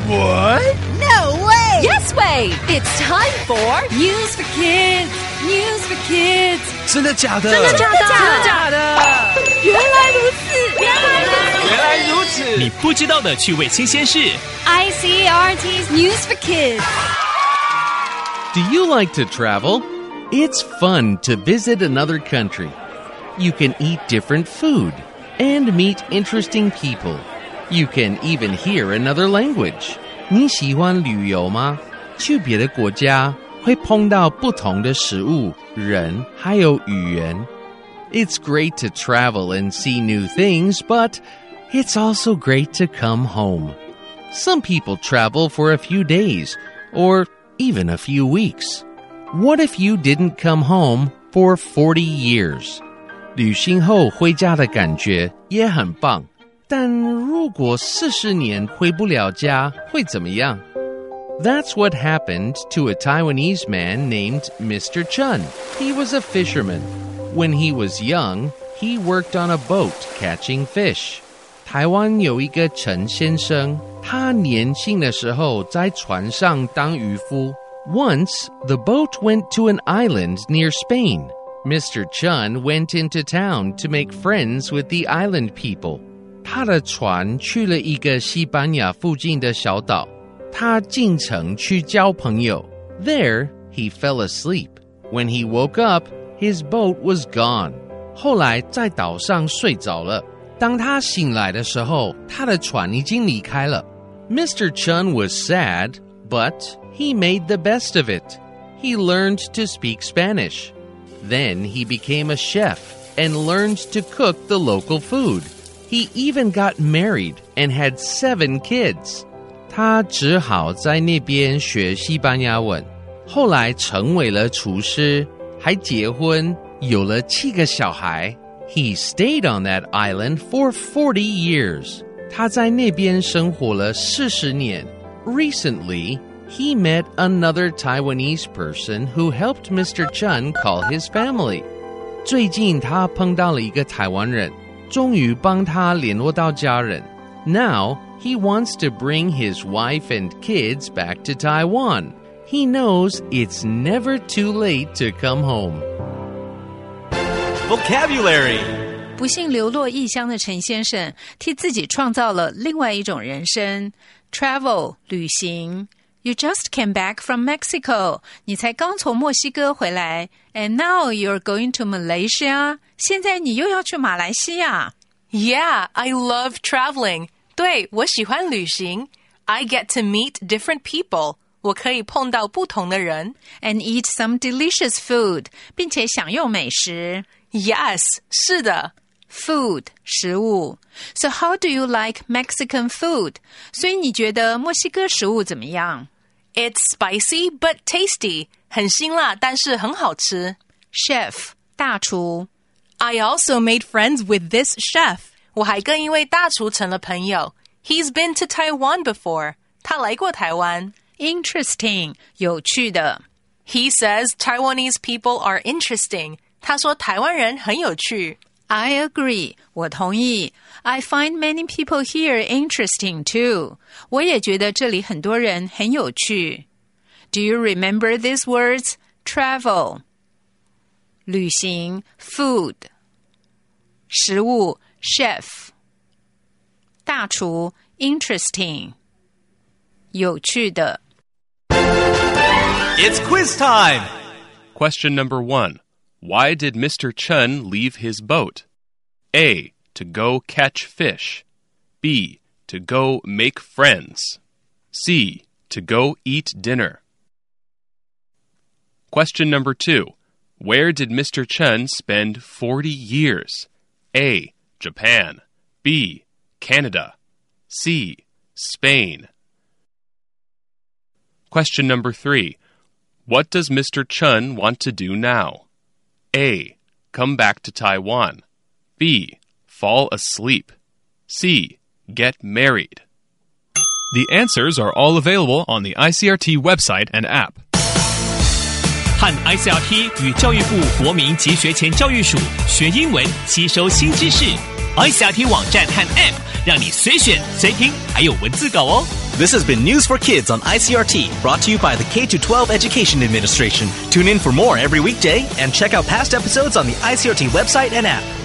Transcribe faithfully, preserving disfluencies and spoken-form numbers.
What? No way! Yes way! It's time for News for Kids! News for Kids! 真的假的？ 真的假的？ 真的假的？ 原来如此！原来如此！ 原来如此！ 你不知道的趣味新鲜事 I C R T's News for Kids! Do you like to travel? It's fun to visit another country. You can eat different food and meet interesting people. You can even hear another language. 你喜欢旅游吗？去别的国家会碰到不同的食物、人，还有语言。It's great to travel and see new things, but it's also great to come home. Some people travel for a few days, or even a few weeks. What if you didn't come home for forty years? 旅行后回家的感觉也很棒，但如果四十年回不了家，会怎么样？ That's what happened to a Taiwanese man named Mister Chun. He was a fisherman. When he was young, he worked on a boat catching fish. 台湾有一个陈先生，他年轻的时候在船上当渔夫。Once, the boat went to an island near Spain. Mister Chun went into town to make friends with the island people. 他的船去了一个西班牙附近的小岛，他进城去交朋友。There, he fell asleep. When he woke up, his boat was gone. 后来在岛上睡着了。当他醒来的时候，他的船已经离开了。Mister Chun was sad, but he made the best of it. He learned to speak Spanish. Then he became a chef and learned to cook the local food. He even got married and had seven kids. 他只好在那边学西班牙文，后来成为了厨师，还结婚，有了七个小孩。He stayed on that island for forty years. 他在那边生活了四十年。Recently, he met another Taiwanese person who helped Mister Chun call his family. 最近他碰到了一个台湾人，终于帮他联络到家人。Now, he wants to bring his wife and kids back to Taiwan. He knows it's never too late to come home. Vocabulary. 不幸流落异乡的陈先生替自己创造了另外一种人生。Travel 旅行。You just came back from Mexico. 你才刚从墨西哥回来。And now you're going to Malaysia. 现在你又要去马来西亚。 Yeah, I love traveling. 对，我喜欢旅行。I get to meet different people. 我可以碰到不同的人。 And eat some delicious food. 并且享用美食。 Yes, 是的。 Food, 食物。So how do you like Mexican food? 所以你觉得墨西哥食物怎么样？ It's spicy but tasty. 很辛辣，但是很好吃。 Chef, 大厨。 I also made friends with this chef. 我还跟一位大厨成了朋友。He's been to Taiwan before. 他来过台湾。 Interesting, 有趣的。 He says Taiwanese people are interesting. 他说台湾人很有趣。 I agree. 我同意。I find many people here interesting too. 我也觉得这里很多人很有趣。Do you remember these words? Travel. 旅行 food. 食物 chef. 大厨 interesting. 有趣的。 It's quiz time. Question number one. Why did Mister Chun leave his boat? A. To go catch fish. B. To go make friends. C. To go eat dinner. Question number two. Where did Mister Chun spend forty years? A. Japan. B. Canada. C. Spain. Question number three. What does Mister Chun want to do now? A. Come back to Taiwan. B. Fall asleep. C. Get married. The answers are all available on the I C R T website and app. 和 I C R T 与教育部国民及学前教育署学英文，吸收新知识。I C R T 网站和 App 让你随选随听，还有文字稿哦。 This has been News for Kids on I C R T, brought to you by the K through twelve Education Administration. Tune in for more every weekday and check out past episodes on the I C R T website and app.